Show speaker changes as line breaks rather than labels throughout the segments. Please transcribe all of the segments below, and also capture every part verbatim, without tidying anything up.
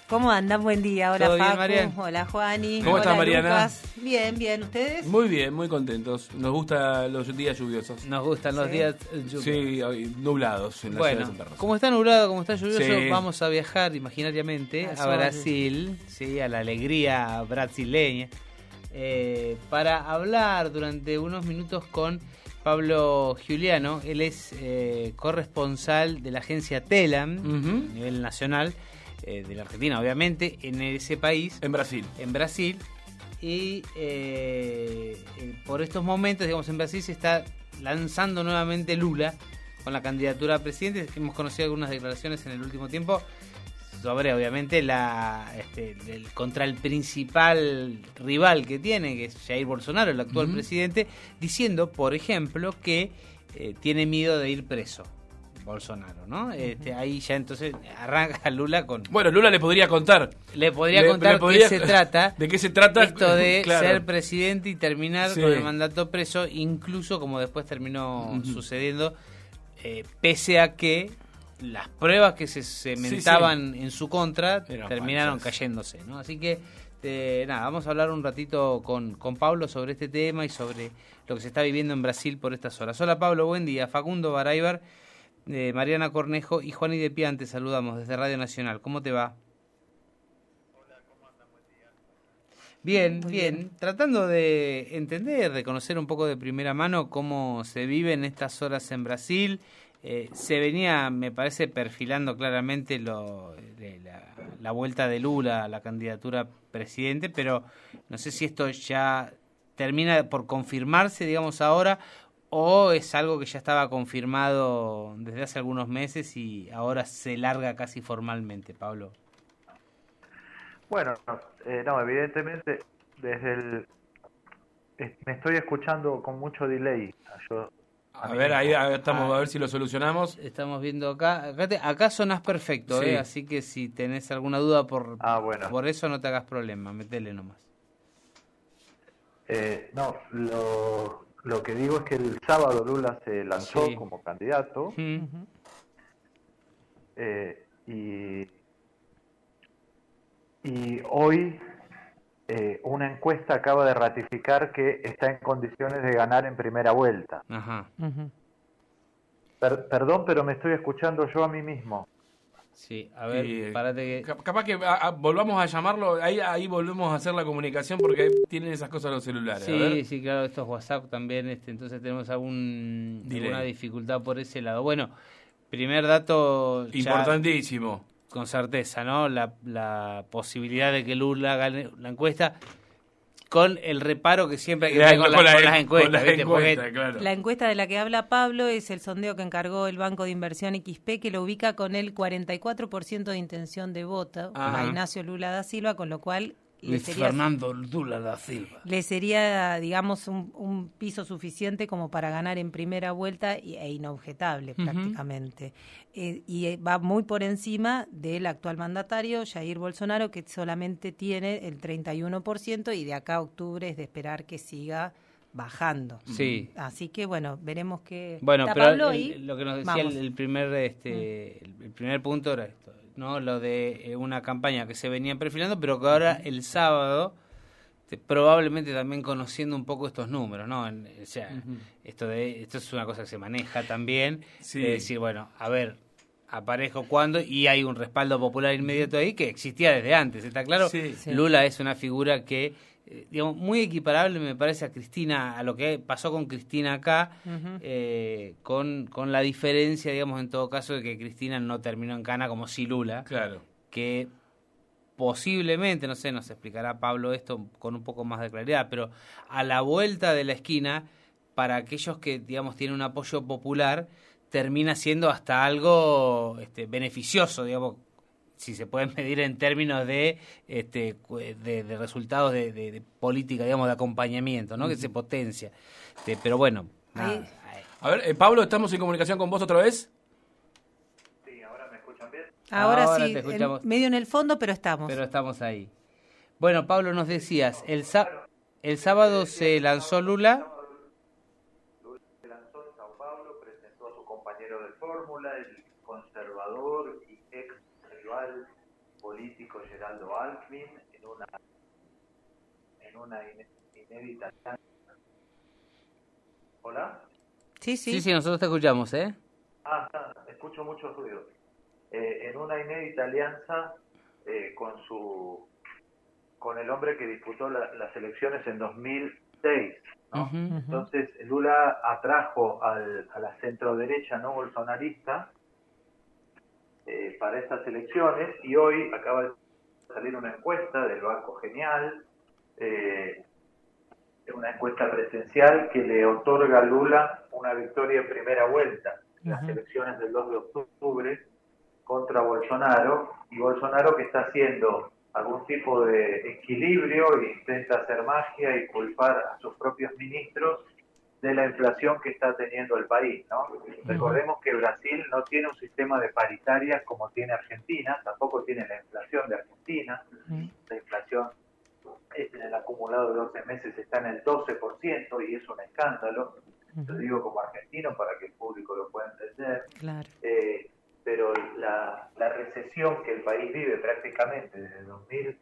¿Cómo andan? Buen día. Hola,
¿Todo bien,
Facu.
Marian?
Hola, Juani.
¿Cómo
Hola,
estás, Mariana?
Lucas. Bien, bien. ¿Ustedes?
Muy bien, muy contentos. Nos gustan los días lluviosos.
Nos gustan los
Sí.
días eh, lluviosos.
Sí, hoy nublados en la ciudad
Bueno,
de Santa Rosa.
como está nublado, como está lluvioso,
Sí.
vamos a viajar imaginariamente
Al
a
sol.
Brasil, sí, a la alegría brasileña, eh, para hablar durante unos minutos con Pablo Giuliano. Él es eh, corresponsal de la agencia Telam,
Ujú.
a nivel nacional, eh, de la Argentina, obviamente, en ese país,
En Brasil.
en Brasil. Y eh, eh, por estos momentos, digamos, en Brasil se está lanzando nuevamente Lula con la candidatura a presidente. Hemos conocido algunas declaraciones en el último tiempo sobre, obviamente, la este, el, contra el principal rival que tiene, que es Jair Bolsonaro, el actual
Uh-huh.
presidente, diciendo, por ejemplo, que eh, tiene miedo de ir preso. Bolsonaro, ¿no? Este, ahí ya entonces arranca Lula con...
Bueno, Lula le podría contar.
Le podría
Le-
contar
le podría-
qué se trata.
¿De qué se trata?
Esto de
Claro.
ser presidente y terminar
Sí.
con el mandato preso, incluso como después terminó
Ujú.
sucediendo, eh, pese a que las pruebas que se cementaban en su contra
Eran
terminaron
falsas.
cayéndose, ¿no? Así que, eh, nada, vamos a hablar un ratito con, con Pablo sobre este tema y sobre lo que se está viviendo en Brasil por estas horas. Hola Pablo, buen día. Facundo Baraybar, eh, Mariana Cornejo y Juani de Pian, te saludamos desde Radio Nacional. ¿Cómo te va? Bien,
Muy
bien,
bien.
Tratando de entender, de conocer un poco de primera mano cómo se vive en estas horas en Brasil. Eh, se venía, me parece, perfilando claramente lo, de la, la vuelta de Lula a la candidatura a presidente, pero no sé si esto ya termina por confirmarse, digamos, ahora, o es algo que ya estaba confirmado desde hace algunos meses y ahora se larga casi formalmente, Pablo.
Bueno, eh, no, evidentemente desde el... es- me estoy escuchando con mucho delay. Yo,
A
mí
ver, ahí,
mismo.
ahí estamos,
Ah.
a ver si lo solucionamos.
Estamos viendo acá, acá, te- acá sonás perfecto,
Sí.
¿eh? Así que si tenés alguna duda por,
Ah, bueno.
por eso no te hagas problema, metele nomás.
Eh, no, lo, lo que digo es que el sábado Lula se lanzó
Sí.
como candidato
Mm.
Ujú.
eh, y, y hoy eh, una encuesta acaba de ratificar que está en condiciones de ganar en primera vuelta.
Ajá,
Ujú.
Per- perdón, pero me estoy escuchando yo a mí mismo.
sí, a ver,
Y,
parate que...
cap- Capaz que a- a- volvamos a llamarlo, ahí, ahí volvemos a hacer la comunicación porque ahí tienen esas cosas los celulares. a
Sí,
ver.
sí, claro, esto es WhatsApp también, este, entonces tenemos algún,
Delay.
alguna dificultad por ese lado. Bueno, primer dato ya
Importantísimo.
con certeza, ¿no? La, la posibilidad de que Lula gane la encuesta, con el reparo que siempre hay que
La-
tener con,
con
la-
la-
con las encuestas,
con las
¿viste? Porque
encuestas, claro.
La encuesta de la que habla Pablo es el sondeo que encargó el Banco de Inversión X P, que lo ubica con el cuarenta y cuatro por ciento de intención de voto
Ajá.
a Ignacio Lula da Silva, con lo cual le
Luis
sería,
Fernando Lula da Silva.
le sería digamos, un, un piso suficiente como para ganar en primera vuelta y- e inobjetable
Ujú.
prácticamente. Eh, y eh, va muy por encima del actual mandatario, Jair Bolsonaro, que solamente tiene el treinta y uno por ciento y de acá a octubre es de esperar que siga bajando.
Sí.
Así que bueno, veremos qué.
Bueno,
¿Está
pero
Pablo
el-
ahí?
lo que nos decía
Vamos.
el, el primer este el, el primer punto era esto, ¿no? Lo de eh, una campaña que se venía perfilando, pero que ahora el sábado te- probablemente también conociendo un poco estos números, ¿no? En- o sea,
Ujú.
esto de esto es una cosa que se maneja también,
Sí.
de decir, bueno, a ver, aparezco cuando y hay un respaldo popular inmediato ahí que existía desde antes, ¿está claro?
Sí.
Sí.
Lula es una figura que eh, digamos, muy equiparable me parece a Cristina, a lo que pasó con Cristina acá,
Ujú.
eh, con, con la diferencia, digamos, en todo caso, de que Cristina no terminó en cana como si Lula,
Claro.
que posiblemente, no sé, nos explicará Pablo esto con un poco más de claridad, pero a la vuelta de la esquina, para aquellos que, digamos, tienen un apoyo popular, termina siendo hasta algo este, beneficioso, digamos, si se pueden medir en términos de este cu- de, de resultados de, de- de política, digamos, de acompañamiento, ¿no? Que se potencia. Este, pero bueno,
Ahí-
nada, eh,
A ver, eh, Pablo, ¿estamos en comunicación con vos otra vez?
Sí, ahora me escuchan bien.
Ahora,
Ahora
sí,
te
en-
escuchamos.
medio en el fondo, pero estamos.
pero estamos ahí. Bueno, Pablo, nos decías, el, sá- el sábado se lanzó Lula.
Lula se lanzó en Sao Paulo, presentó a su compañero de fórmula, el conservador y ex rival político político Geraldo Alckmin en una, en una inédita... ¿Hola?
Sí, sí.
Sí, sí, nosotros te escuchamos, ¿eh?
Ah, está, escucho mucho ruido. Eh, en una inédita alianza eh, con su con el hombre que disputó la, las elecciones en dos mil seis, ¿no?
Uh-huh.
Entonces Lula atrajo al, a la centroderecha no bolsonarista eh, para estas elecciones, y hoy acaba de salir una encuesta del Banco Genial, eh, una encuesta presencial que le otorga a Lula una victoria en primera vuelta en las uh-huh. elecciones del dos de octubre contra Bolsonaro, y Bolsonaro que está haciendo algún tipo de equilibrio e intenta hacer magia y culpar a sus propios ministros de la inflación que está teniendo el país, ¿no? Uh-huh. Recordemos que Brasil no tiene un sistema de paritarias como tiene Argentina, tampoco tiene la inflación de Argentina. Uh-huh. La inflación en el acumulado de doce meses está en el doce por ciento y es un escándalo. Uh-huh. Lo digo como argentino para que el público lo pueda entender.
Claro.
Eh, pero la, la recesión que el país vive prácticamente desde dos mil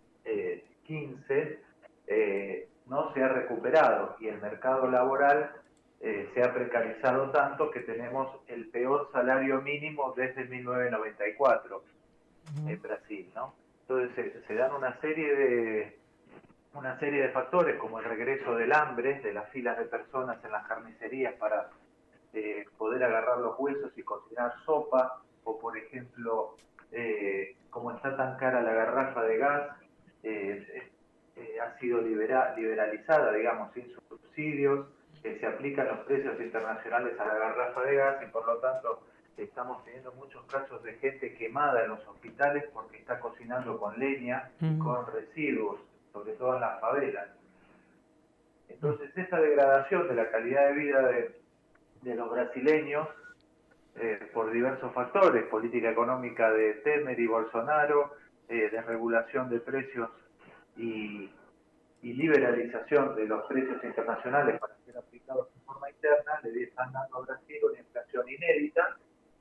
quince eh, no se ha recuperado, y el mercado laboral eh, se ha precarizado tanto que tenemos el peor salario mínimo desde mil novecientos noventa y cuatro uh-huh. en Brasil, ¿no? Entonces se, se dan una serie de una serie de factores, como el regreso del hambre, de las filas de personas en las carnicerías para eh, poder agarrar los huesos y cocinar sopa, o por ejemplo, eh, como está tan cara la garrafa de gas, eh, eh, ha sido libera, liberalizada, digamos, sin subsidios, eh, se aplican los precios internacionales a la garrafa de gas, y por lo tanto estamos teniendo muchos casos de gente quemada en los hospitales porque está cocinando con leña y uh-huh. con residuos, sobre todo en las favelas. Entonces, esa degradación de la calidad de vida de, de los brasileños, eh, por diversos factores, política económica de Temer y Bolsonaro, eh, desregulación de precios y, y liberalización de los precios internacionales para ser aplicados de forma interna, le están dando a Brasil una inflación inédita,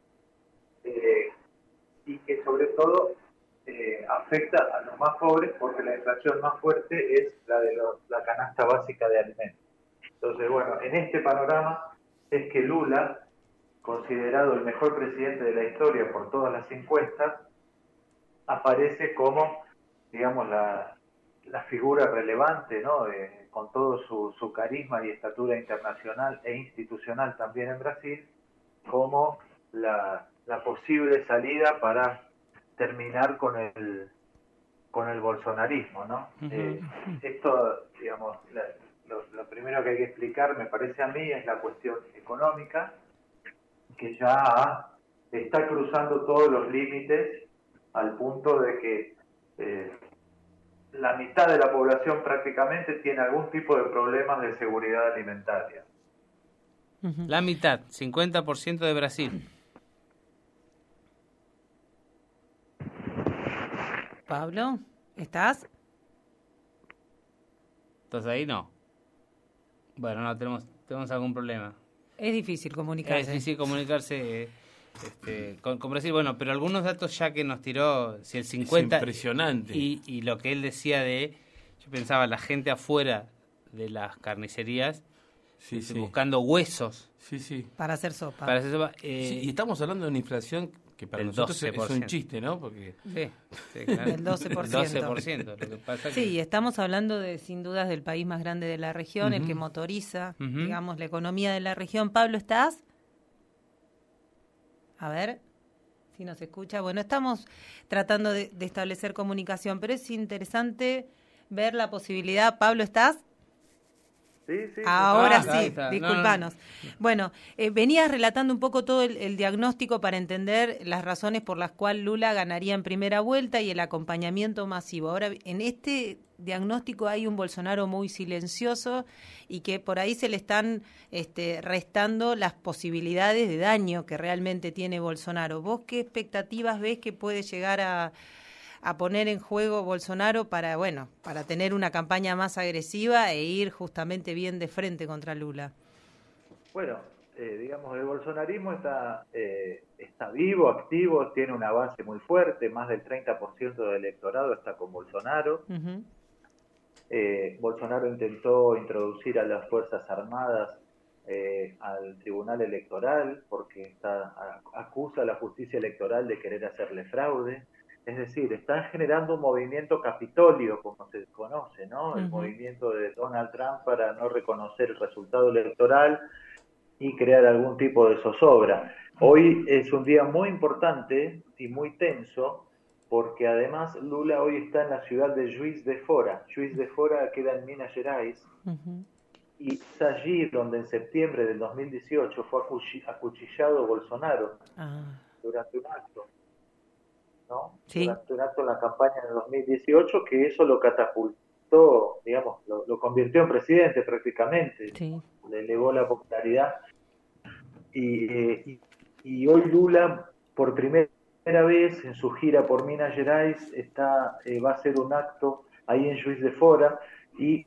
eh, y que sobre todo Eh, afecta a los más pobres, porque la inflación más fuerte es la de los, la canasta básica de alimentos. Entonces, bueno, en este panorama es que Lula, considerado el mejor presidente de la historia por todas las encuestas, aparece como, digamos, la, la figura relevante, ¿no? De, con todo su, su carisma y estatura internacional e institucional también en Brasil, como la, la posible salida para terminar con el con el bolsonarismo, ¿no? Uh-huh. Eh, esto, digamos, la, lo, lo primero que hay que explicar, me parece a mí, es la cuestión económica, que ya está cruzando todos los límites al punto de que eh, la mitad de la población prácticamente tiene algún tipo de problemas de seguridad alimentaria.
Uh-huh. La mitad, cincuenta por ciento de Brasil.
Pablo, ¿estás?
¿Estás ahí? No. Bueno, no, tenemos tenemos algún problema.
Es difícil comunicarse.
Es difícil comunicarse este, con, con Brasil. Bueno, pero algunos datos ya que nos tiró, si el cincuenta...
Es impresionante.
Y, y lo que él decía de, yo pensaba, la gente afuera de las carnicerías,
sí,
este,
sí.
buscando huesos.
Sí, sí.
Para hacer sopa.
Para hacer sopa. Eh,
sí, y estamos hablando de una inflación que para nosotros doce por ciento. Es un chiste, ¿no? Porque
sí, sí, claro.
El doce por ciento.
El doce por ciento. Lo que pasa
sí,
que...
y estamos hablando de, sin dudas, del país más grande de la región, uh-huh. el que motoriza, uh-huh. digamos, la economía de la región. Pablo, ¿estás? A ver si nos escucha. Bueno, estamos tratando de, de establecer comunicación, pero es interesante ver la posibilidad. Pablo, ¿estás?
Sí, sí.
Ahora
ah,
sí, disculpanos. No, no. Bueno, eh, venías relatando un poco todo el, el diagnóstico para entender las razones por las cuales Lula ganaría en primera vuelta y el acompañamiento masivo. Ahora, en este diagnóstico hay un Bolsonaro muy silencioso y que por ahí se le están este, restando las posibilidades de daño que realmente tiene Bolsonaro. ¿Vos qué expectativas ves que puede llegar a... a poner en juego Bolsonaro para, bueno, para tener una campaña más agresiva e ir justamente bien de frente contra Lula?
Bueno, eh, digamos, el bolsonarismo está, eh, está vivo, activo, tiene una base muy fuerte, más del treinta por ciento del electorado está con Bolsonaro.
Uh-huh.
Eh, Bolsonaro intentó introducir a las Fuerzas Armadas eh, al Tribunal Electoral porque está, a, acusa a la justicia electoral de querer hacerle fraude. Es decir, están generando un movimiento capitolio, como se conoce, ¿no? El uh-huh. movimiento de Donald Trump para no reconocer el resultado electoral y crear algún tipo de zozobra. Hoy es un día muy importante y muy tenso, porque además Lula hoy está en la ciudad de Juiz de Fora. Juiz de Fora queda en Minas Gerais, uh-huh. y es allí donde en septiembre del dos mil dieciocho fue acuchillado Bolsonaro uh-huh. durante un acto, ¿no?
Sí.
Durante un acto en la campaña del dos mil dieciocho, que eso lo catapultó, digamos, lo, lo convirtió en presidente prácticamente,
sí.
le elevó la popularidad. Y, eh, y, y hoy Lula, por primera vez en su gira por Minas Gerais, está, eh, va a hacer un acto ahí en Juiz de Fora, y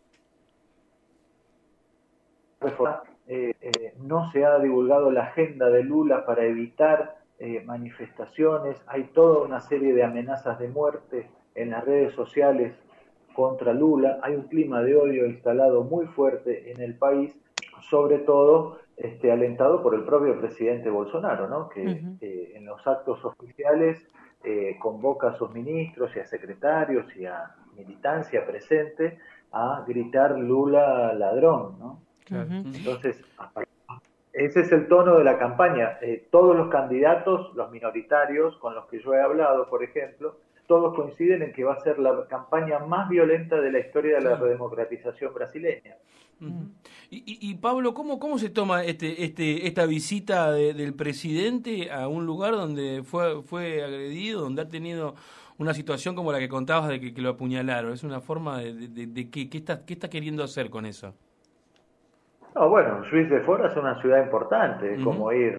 eh, eh, no se ha divulgado la agenda de Lula para evitar eh, manifestaciones. Hay toda una serie de amenazas de muerte en las redes sociales contra Lula. Hay un clima de odio instalado muy fuerte en el país, sobre todo este, alentado por el propio presidente Bolsonaro, ¿no? Que uh-huh. eh, en los actos oficiales eh, convoca a sus ministros y a secretarios y a militancia presente a gritar Lula ladrón, ¿no?
Uh-huh.
Entonces, ese es el tono de la campaña. Eh, todos los candidatos, los minoritarios con los que yo he hablado, por ejemplo, todos coinciden en que va a ser la campaña más violenta de la historia de la claro. redemocratización brasileña.
Uh-huh. Y, y, y Pablo, ¿cómo, cómo se toma este, este, esta visita de, del presidente a un lugar donde fue, fue agredido, donde ha tenido una situación como la que contabas de que, que lo apuñalaron? ¿Es una forma de, de, de, de qué, qué, está, qué está queriendo hacer con eso?
No, bueno, Juiz de Fora es una ciudad importante, uh-huh. como ir.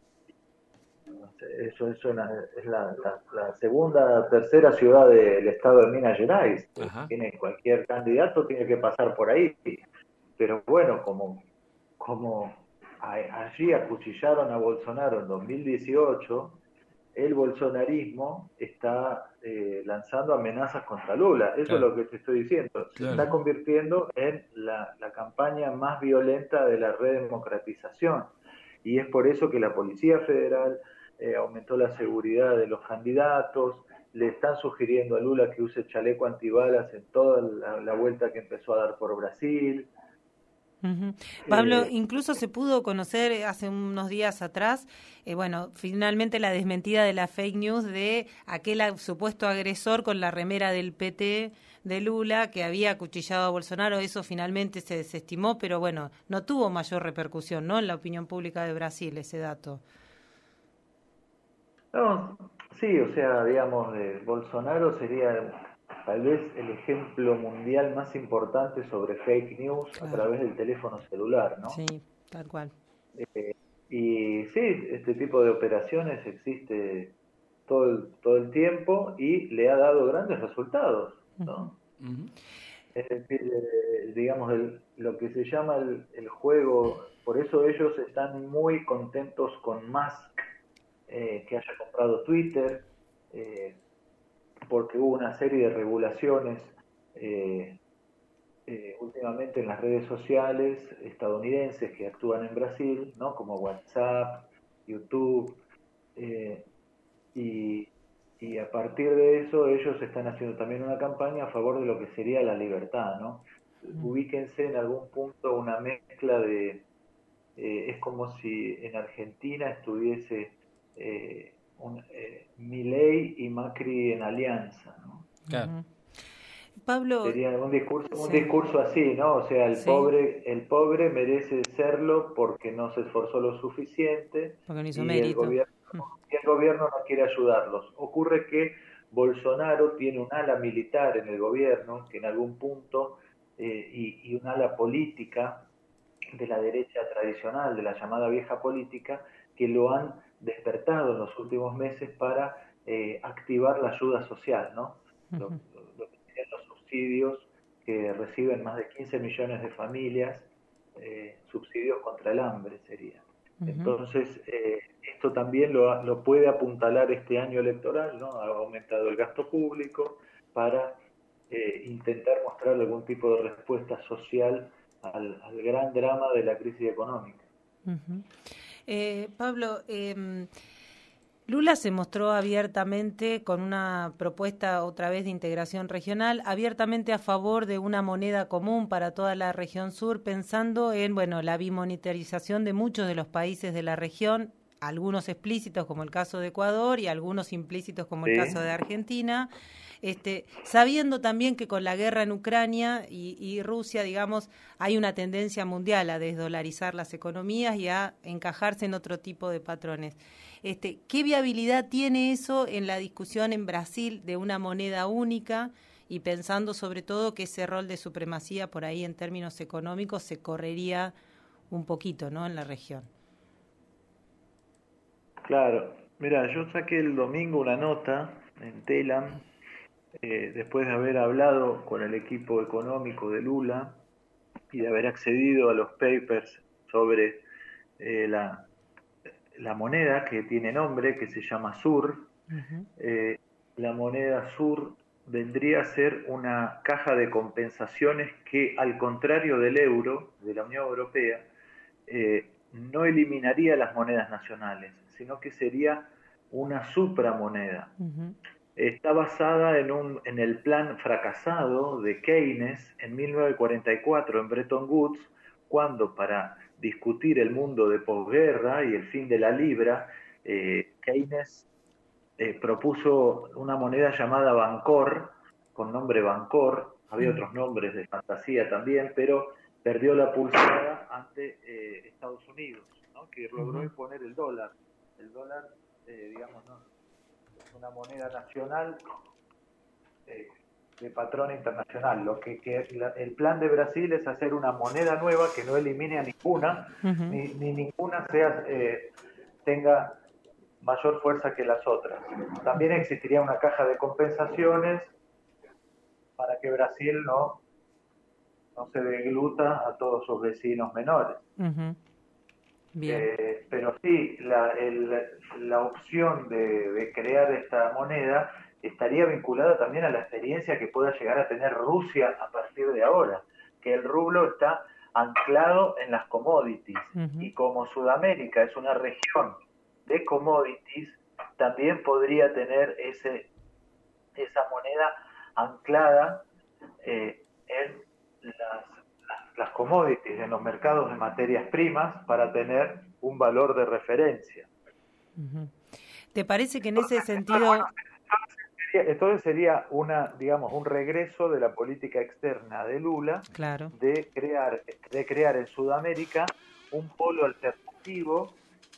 Eso es, una, es la, la, la segunda, tercera ciudad del estado de Minas Gerais. Uh-huh. Tiene cualquier candidato tiene que pasar por ahí. Pero bueno, como, como a, allí acuchillaron a Bolsonaro en dos mil dieciocho, el bolsonarismo está eh, lanzando amenazas contra Lula. Eso claro. es lo que te estoy diciendo. Se claro. está convirtiendo en la, la campaña más violenta de la redemocratización. Y es por eso que la Policía Federal eh, aumentó la seguridad de los candidatos, le están sugiriendo a Lula que use chaleco antibalas en toda la, la vuelta que empezó a dar por Brasil.
Uh-huh. Pablo, eh, incluso se pudo conocer hace unos días atrás, eh, bueno, finalmente la desmentida de la fake news de aquel supuesto agresor con la remera del P T de Lula que había acuchillado a Bolsonaro. Eso finalmente se desestimó, pero bueno, no tuvo mayor repercusión, ¿no?, en la opinión pública de Brasil, ese dato.
No, sí, o sea, digamos, eh, Bolsonaro sería tal vez el ejemplo mundial más importante sobre fake news claro. a través del teléfono celular, ¿no?
Sí, tal cual.
Eh, y sí, este tipo de operaciones existe todo el, todo el tiempo y le ha dado grandes resultados, ¿no? Uh-huh. Es decir, eh, digamos, el, lo que se llama el, el juego, por eso ellos están muy contentos con Musk, eh, que haya comprado Twitter, eh, porque hubo una serie de regulaciones eh, eh, últimamente en las redes sociales estadounidenses que actúan en Brasil, ¿no?, como WhatsApp, YouTube, eh, y, y a partir de eso ellos están haciendo también una campaña a favor de lo que sería la libertad, ¿no? Mm. Ubíquense en algún punto una mezcla de, eh, es como si en Argentina estuviese eh, Un, eh, Milei y Macri en alianza, ¿no?
Claro. Pablo,
sería un discurso, un
sí.
discurso así, ¿no? O sea, el
sí.
pobre, el pobre merece serlo porque no se esforzó lo suficiente
porque no hizo
y
mérito.
el gobierno, y el gobierno no quiere ayudarlos. Ocurre que Bolsonaro tiene un ala militar en el gobierno que en algún punto eh, y, y un ala política de la derecha tradicional, de la llamada vieja política, que lo han despertado en los últimos meses para eh, activar la ayuda social, ¿no? Uh-huh. Lo, lo, lo que serían los subsidios que reciben más de quince millones de familias, eh, subsidios contra el hambre sería. Uh-huh. Entonces, eh, esto también lo, lo puede apuntalar este año electoral, ¿no? Ha aumentado el gasto público para eh, intentar mostrar algún tipo de respuesta social al, al gran drama de la crisis económica.
Uh-huh. eh, Pablo, eh, Lula se mostró abiertamente con una propuesta otra vez de integración regional, abiertamente a favor de una moneda común para toda la región sur, pensando en, bueno, la bimonetarización de muchos de los países de la región, algunos explícitos como el caso de Ecuador y algunos implícitos como sí. el caso de Argentina, este, sabiendo también que con la guerra en Ucrania y, y Rusia, digamos, hay una tendencia mundial a desdolarizar las economías y a encajarse en otro tipo de patrones. Este, ¿qué viabilidad tiene eso en la discusión en Brasil de una moneda única y pensando sobre todo que ese rol de supremacía por ahí en términos económicos se correría un poquito, ¿no?, en la región?
Claro, mira, yo saqué el domingo una nota en Telam, eh, después de haber hablado con el equipo económico de Lula y de haber accedido a los papers sobre eh, la la moneda que tiene nombre, que se llama Sur. Uh-huh. eh, la moneda Sur vendría a ser una caja de compensaciones que, al contrario del euro, de la Unión Europea, eh, no eliminaría las monedas nacionales, sino que sería una supramoneda. Uh-huh. Está basada en, un, en el plan fracasado de Keynes en mil novecientos cuarenta y cuatro en Bretton Woods, cuando para discutir el mundo de posguerra y el fin de la libra, eh, Keynes eh, propuso una moneda llamada Bancor, con nombre Bancor, había mm. otros nombres de fantasía también, pero perdió la pulsada ante eh, Estados Unidos, ¿no?, que logró uh-huh. imponer el dólar. El dólar, eh, digamos, ¿no?, es una moneda nacional eh, de patrón internacional. Lo que, que la, el plan de Brasil es hacer una moneda nueva que no elimine a ninguna, uh-huh. ni, ni ninguna sea eh, tenga mayor fuerza que las otras. También existiría una caja de compensaciones para que Brasil no, no se degluta a todos sus vecinos menores.
Uh-huh. Bien.
Eh, pero sí, la, el, la opción de, de crear esta moneda estaría vinculada también a la experiencia que pueda llegar a tener Rusia a partir de ahora, que el rublo está anclado en las commodities, uh-huh. y como Sudamérica es una región de commodities, también podría tener ese esa moneda anclada eh, en las, las, las commodities, en los mercados de materias primas, para tener un valor de referencia.
Uh-huh. ¿Te parece que en ese sentido...
Entonces sería una, digamos, un regreso de la política externa de Lula,
claro,
de crear, de crear en Sudamérica un polo alternativo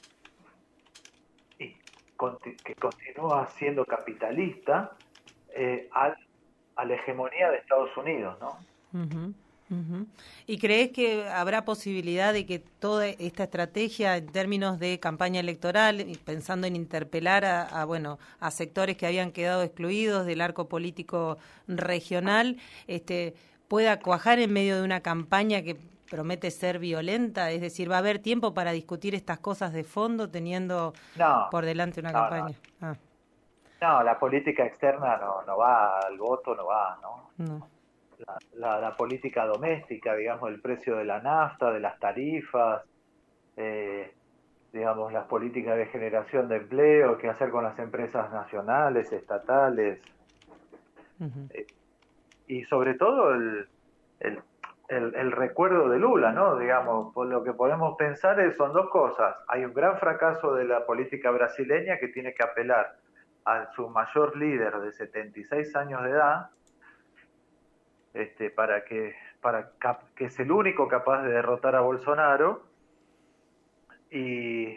y conti- que continúa siendo capitalista eh, al, a la hegemonía de Estados Unidos, ¿no?
Uh-huh. Uh-huh. ¿Y crees que habrá posibilidad de que toda esta estrategia en términos de campaña electoral, pensando en interpelar a, a bueno a sectores que habían quedado excluidos del arco político regional, este, pueda cuajar en medio de una campaña que promete ser violenta? Es decir, ¿va a haber tiempo para discutir estas cosas de fondo teniendo
no,
por delante una
no,
campaña?
No.
Ah.
no, la política externa no, no va al voto, no va, ¿no?
No.
La, la, la política doméstica, digamos, el precio de la nafta, de las tarifas, eh, digamos, las políticas de generación de empleo, qué hacer con las empresas nacionales, estatales, uh-huh. eh, y sobre todo el, el, el, el recuerdo de Lula, ¿no? Digamos, por lo que podemos pensar es, son dos cosas. Hay un gran fracaso de la política brasileña que tiene que apelar a su mayor líder de setenta y seis años de edad, Este, para que para cap, que es el único capaz de derrotar a Bolsonaro, y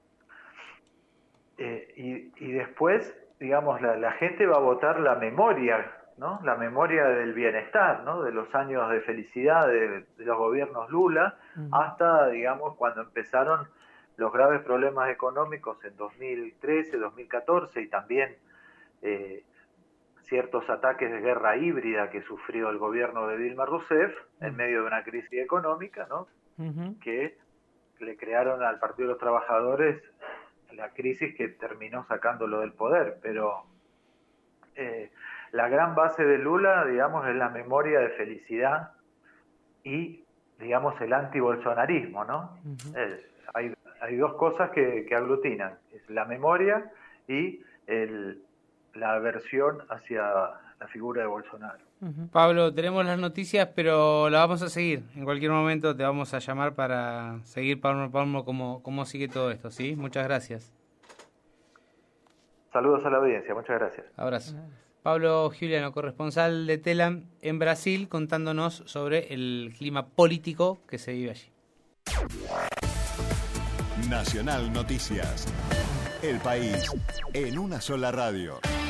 eh, y, y después, digamos, la, la gente va a votar la memoria, ¿no? La memoria del bienestar, ¿no? De los años de felicidad de, de los gobiernos Lula, uh-huh. hasta, digamos, cuando empezaron los graves problemas económicos en dos mil trece, dos mil catorce, y también eh, ciertos ataques de guerra híbrida que sufrió el gobierno de Dilma Rousseff en medio de una crisis económica, ¿no? Uh-huh. que le crearon al Partido de los Trabajadores la crisis que terminó sacándolo del poder, pero eh, la gran base de Lula, digamos, es la memoria de felicidad y, digamos, el anti-bolsonarismo, ¿no? Uh-huh. eh, hay, hay dos cosas que, que aglutinan, es la memoria y el, la aversión hacia la figura de Bolsonaro.
Uh-huh. Pablo, tenemos las noticias, pero la vamos a seguir. En cualquier momento te vamos a llamar para seguir palmo a palmo cómo, cómo sigue todo esto, ¿sí? Muchas gracias.
Saludos a la audiencia, muchas gracias.
Abrazo. Pablo Giuliano, corresponsal de Telam en Brasil, contándonos sobre el clima político que se vive allí.
Nacional Noticias. El país en una sola radio.